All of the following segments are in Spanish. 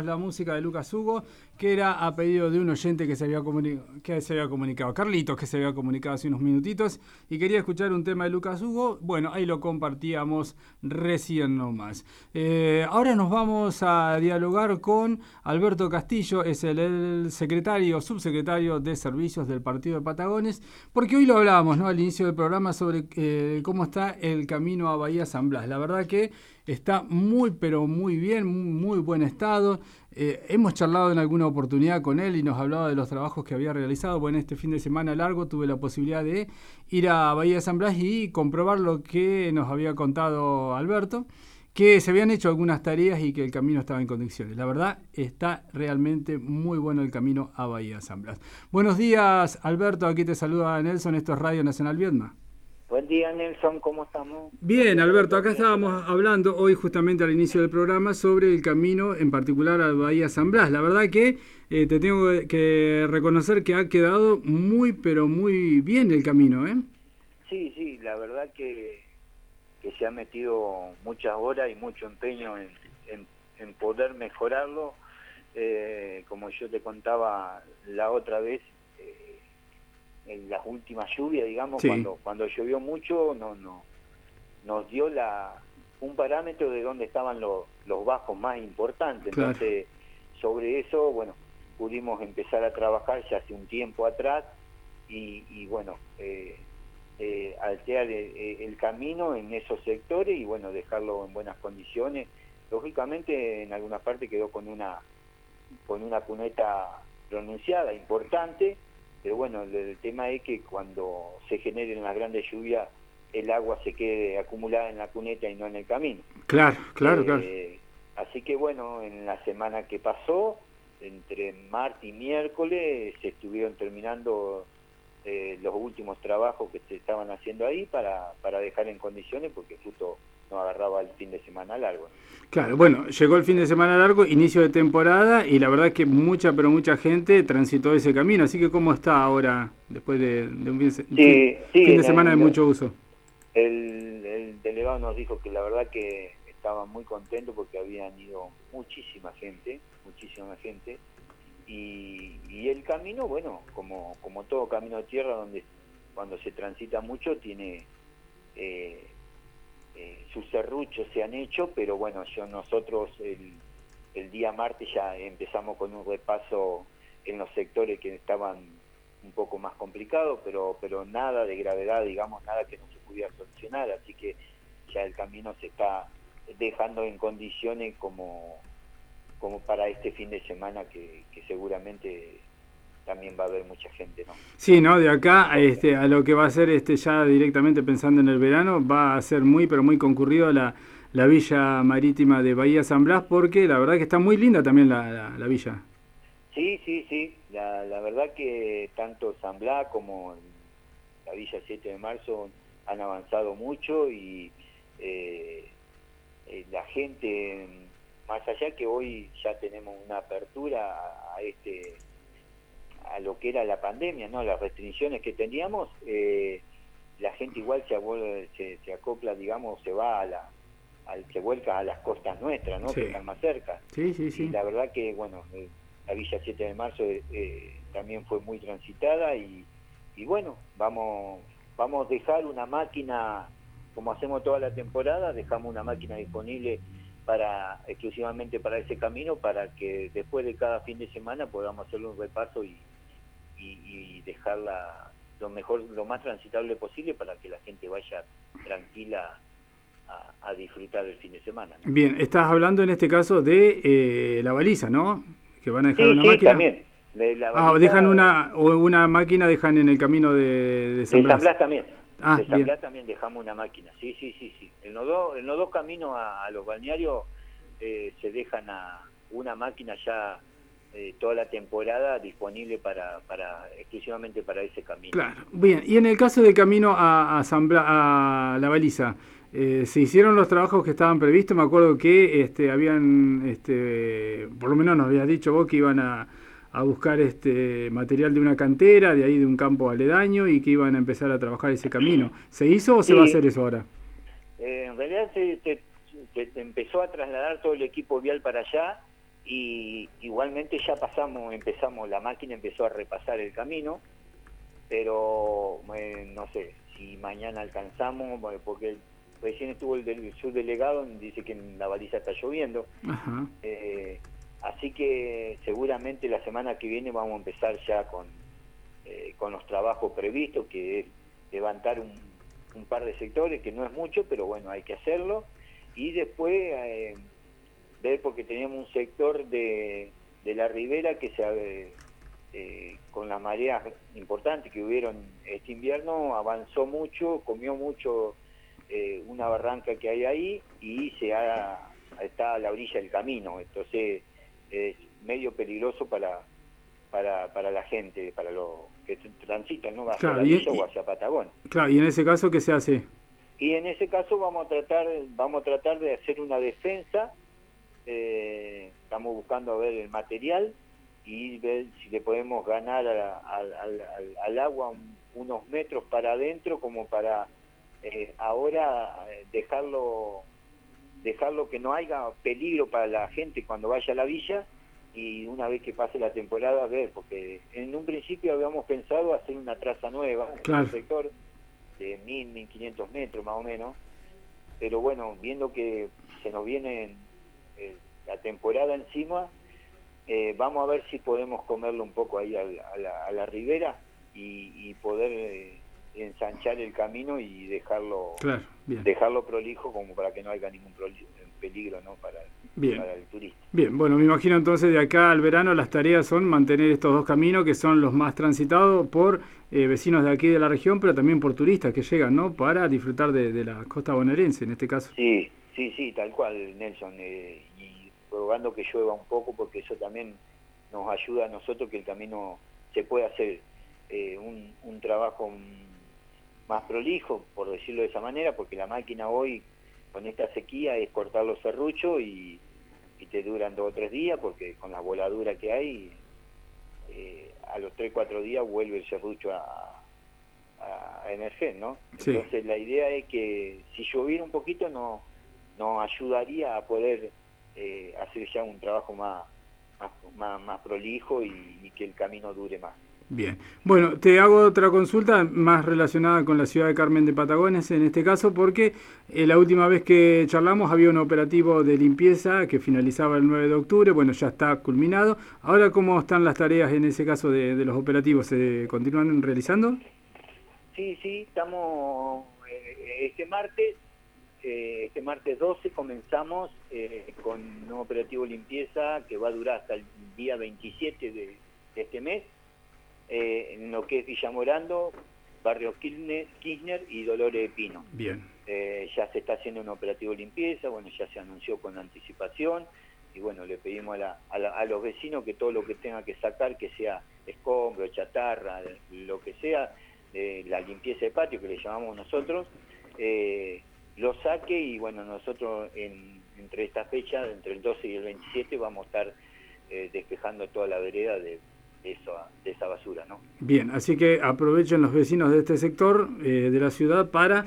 escuchábamos la música de Lucas Hugo, que era a pedido de un oyente que se había comunicado, Carlitos, que se había comunicado hace unos minutitos, y quería escuchar un tema de Lucas Hugo. Bueno, ahí lo compartíamos recién nomás. Ahora nos vamos a dialogar con Alberto Castillo, es el subsecretario de Servicios del Partido de Patagones, porque hoy lo hablábamos, ¿no?, al inicio del programa sobre cómo está el camino a Bahía San Blas. La verdad que está muy, pero muy bien, muy buen estado. Hemos charlado en alguna oportunidad con él y nos hablaba de los trabajos que había realizado. Bueno, este fin de semana largo tuve la posibilidad de ir a Bahía San Blas y comprobar lo que nos había contado Alberto, que se habían hecho algunas tareas y que el camino estaba en condiciones. La verdad, está realmente muy bueno el camino a Bahía San Blas. Buenos días, Alberto. Aquí te saluda Nelson. Esto es Radio Nacional Viedma. Buen día, Nelson, ¿cómo estamos? Bien, Alberto, acá estábamos hablando hoy justamente al inicio del programa sobre el camino, en particular a Bahía San Blas. La verdad que te tengo que reconocer que ha quedado muy, pero muy bien el camino, ¿eh? Sí, la verdad que se ha metido muchas horas y mucho empeño en poder mejorarlo. Como yo te contaba la otra vez, en las últimas lluvias, digamos, sí, cuando llovió mucho, nos dio un parámetro de dónde estaban los bajos más importantes. Claro. Entonces, sobre eso, bueno, pudimos empezar a trabajar ya hace un tiempo atrás y bueno, alterar el camino en esos sectores y bueno, dejarlo en buenas condiciones. Lógicamente, en alguna parte quedó con una cuneta pronunciada, importante. Pero bueno, el tema es que cuando se generen las grandes lluvias, el agua se quede acumulada en la cuneta y no en el camino. Claro. Así que bueno, en la semana que pasó, entre martes y miércoles, se estuvieron terminando los últimos trabajos que se estaban haciendo ahí para dejar en condiciones, porque justo no agarraba el fin de semana largo. Claro, bueno, llegó el fin de semana largo, inicio de temporada, y la verdad es que mucha gente transitó ese camino. Así que, ¿cómo está ahora, después de un fin de semana de mucho uso? El delegado nos dijo que la verdad que estaba muy contento porque habían ido muchísima gente, y el camino, bueno, como todo camino de tierra, donde cuando se transita mucho, tiene... sus serruchos se han hecho, pero bueno, nosotros el día martes ya empezamos con un repaso en los sectores que estaban un poco más complicados, pero nada de gravedad, digamos, nada que no se pudiera solucionar, así que ya el camino se está dejando en condiciones como para este fin de semana que seguramente también va a haber mucha gente, ¿no? Sí, ¿no? De acá a lo que va a ser ya directamente pensando en el verano, va a ser muy, pero muy concurrido la villa marítima de Bahía San Blas, porque la verdad que está muy linda también la villa. Sí. La verdad que tanto San Blas como la Villa 7 de Marzo han avanzado mucho y la gente, más allá que hoy ya tenemos una apertura a lo que era la pandemia, ¿no? Las restricciones que teníamos, la gente igual se acopla, digamos, se vuelca a las costas nuestras, ¿no? Sí. Que están más cerca. Sí. Y la verdad que, bueno, la Villa 7 de Marzo también fue muy transitada y bueno, vamos a dejar una máquina, como hacemos toda la temporada, dejamos una máquina disponible exclusivamente para ese camino, para que después de cada fin de semana podamos hacerle un repaso y dejarla lo más transitable posible para que la gente vaya tranquila a disfrutar del fin de semana, ¿no? Bien, estás hablando en este caso de la baliza, ¿no? Que van a dejar una máquina. También. Dejan una máquina, dejan en el camino de San Blas. De San Blas también. De San Blas también dejamos una máquina. Sí. En los dos caminos a los balnearios se dejan una máquina ya toda la temporada disponible exclusivamente para ese camino. Claro, bien. Y en el caso del camino a San Blas, a la baliza, se hicieron los trabajos que estaban previstos. Me acuerdo que habían, por lo menos nos habías dicho vos que iban a buscar material de una cantera, de ahí de un campo aledaño, y que iban a empezar a trabajar ese camino. ¿Se hizo o se va a hacer eso ahora? En realidad se empezó a trasladar todo el equipo vial para allá, y igualmente ya empezamos, la máquina empezó a repasar el camino, pero no sé si mañana alcanzamos, porque recién estuvo el subdelegado, dice que en la baliza está lloviendo. Ajá. Así que seguramente la semana que viene vamos a empezar ya con los trabajos previstos, que es levantar un par de sectores, que no es mucho, pero bueno, hay que hacerlo. Y después ver, porque teníamos un sector de la ribera que con las mareas importantes que hubieron este invierno, avanzó mucho, comió mucho una barranca que hay ahí, y está a la orilla del camino. Entonces es medio peligroso para la gente, para los que transitan, ¿no? Hacia la villa o hacia Patagonia. Claro, y en ese caso, ¿qué se hace? Y en ese caso vamos a tratar de hacer una defensa. Estamos buscando a ver el material y ver si le podemos ganar al agua unos metros para adentro, como para ahora dejarlo que no haya peligro para la gente cuando vaya a la villa, y una vez que pase la temporada ver, porque en un principio habíamos pensado hacer una traza nueva, claro, en un sector de 1.500 metros más o menos, pero bueno, viendo que se nos viene la temporada encima, vamos a ver si podemos comerle un poco ahí a la ribera y poder ensanchar el camino y dejarlo prolijo, como para que no haya ningún peligro, ¿no? para el turista. Bien, bueno, me imagino entonces de acá al verano las tareas son mantener estos dos caminos que son los más transitados por vecinos de aquí de la región, pero también por turistas que llegan, ¿no? Para disfrutar de la costa bonaerense en este caso. Sí, tal cual, Nelson, y rogando que llueva un poco, porque eso también nos ayuda a nosotros, que el camino se pueda hacer un trabajo más prolijo, por decirlo de esa manera, porque la máquina hoy con esta sequía es cortar los serruchos y te duran 2 o 3 días, porque con la voladura que hay, a los 3-4 días vuelve el serrucho a emerger, ¿no? Sí. Entonces la idea es que si lloviera un poquito nos ayudaría a poder hacer ya un trabajo más prolijo y que el camino dure más. Bien. Bueno, te hago otra consulta más relacionada con la ciudad de Carmen de Patagones en este caso, porque la última vez que charlamos había un operativo de limpieza que finalizaba el 9 de octubre, bueno, ya está culminado. Ahora, ¿cómo están las tareas en ese caso de los operativos? ¿Se continúan realizando? Sí, estamos este martes 12 comenzamos con un operativo de limpieza que va a durar hasta el día 27 de este mes, en lo que es Villa Morando, Barrio Kirchner y Dolores de Pino. Bien. Ya se está haciendo un operativo de limpieza, bueno, ya se anunció con anticipación, y bueno, le pedimos a los vecinos que todo lo que tenga que sacar, que sea escombro, chatarra, lo que sea, la limpieza de patio, que le llamamos nosotros, lo saque, y bueno, nosotros entre esta fecha, entre el 12 y el 27, vamos a estar despejando toda la vereda de esa basura, ¿no? Bien, así que aprovechen los vecinos de este sector de la ciudad para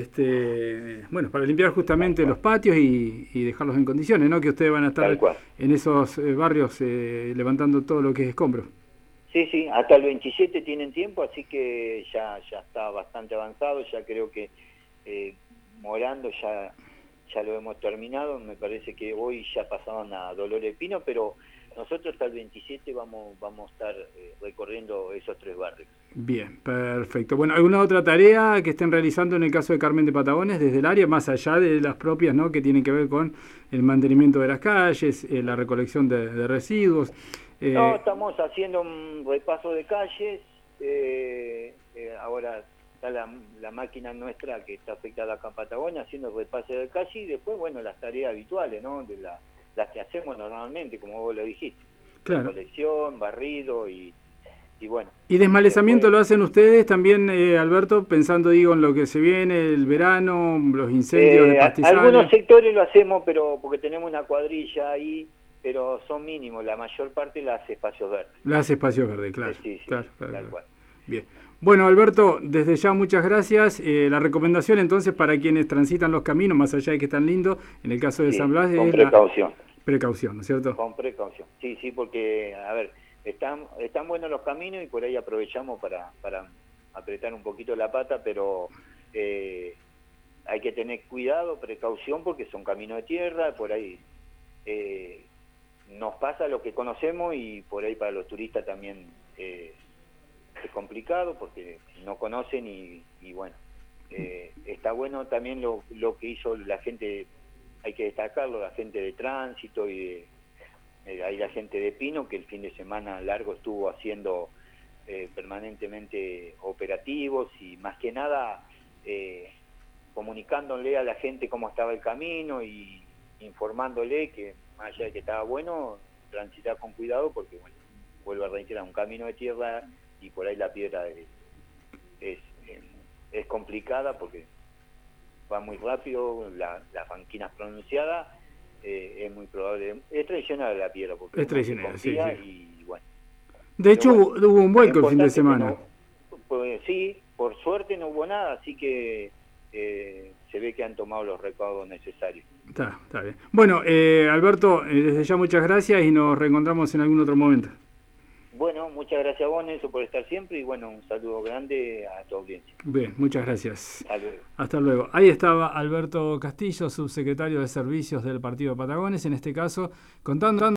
para limpiar justamente los patios y dejarlos en condiciones, ¿no? Que ustedes van a estar en esos barrios levantando todo lo que es escombro. Sí, hasta el 27 tienen tiempo, así que ya está bastante avanzado. Ya creo que Morando ya lo hemos terminado. Me parece que hoy ya pasaron a Dolores de Pino, pero nosotros hasta el 27 vamos a estar recorriendo esos 3 barrios. Bien, perfecto. Bueno, ¿alguna otra tarea que estén realizando en el caso de Carmen de Patagones desde el área, más allá de las propias, ¿no?, que tienen que ver con el mantenimiento de las calles, la recolección de residuos? No, estamos haciendo un repaso de calles. Ahora está la máquina nuestra que está afectada acá en Patagonia haciendo el repaso de calle, y después, bueno, las tareas habituales, ¿no?, de las que hacemos normalmente, como vos lo dijiste. Claro. Recolección, barrido y bueno. ¿Y desmalezamiento después lo hacen ustedes también, Alberto, pensando, digo, en lo que se viene, el verano, los incendios de pastizales? Algunos sectores lo hacemos, pero porque tenemos una cuadrilla ahí, pero son mínimos. La mayor parte la hace Espacios Verdes. La hace Espacios Verdes, claro. Sí, claro. Tal cual. Bien. Bueno, Alberto, desde ya muchas gracias. La recomendación entonces para quienes transitan los caminos, más allá de que están lindos, en el caso de San Blas, con precaución. precaución, ¿no es cierto? Con precaución, sí, porque, a ver, están buenos los caminos y por ahí aprovechamos para apretar un poquito la pata, pero hay que tener cuidado, precaución, porque son caminos de tierra, por ahí nos pasa lo que conocemos y por ahí para los turistas también es complicado porque no conocen y bueno, está bueno también lo que hizo la gente, hay que destacarlo, la gente de tránsito y hay la gente de Pino que el fin de semana largo estuvo haciendo permanentemente operativos y más que nada comunicándole a la gente cómo estaba el camino y informándole que más allá de que estaba bueno, transitar con cuidado porque, bueno, vuelvo a reiterar, un camino de tierra y por ahí la piedra es complicada porque va muy rápido, las banquinas pronunciadas, es muy probable, es traicionada la piedra porque es traicionada, sí. Y bueno. De hecho bueno, hubo un vuelco el fin de semana. Pues, sí, por suerte no hubo nada, así que se ve que han tomado los recaudos necesarios. Está bien. Bueno, Alberto, desde ya muchas gracias y nos reencontramos en algún otro momento. Bueno, muchas gracias a vos, Nelson, por estar siempre y bueno, un saludo grande a tu audiencia. Bien, muchas gracias. Hasta luego. Hasta luego. Ahí estaba Alberto Castillo, subsecretario de Servicios del Partido de Patagones, en este caso, contando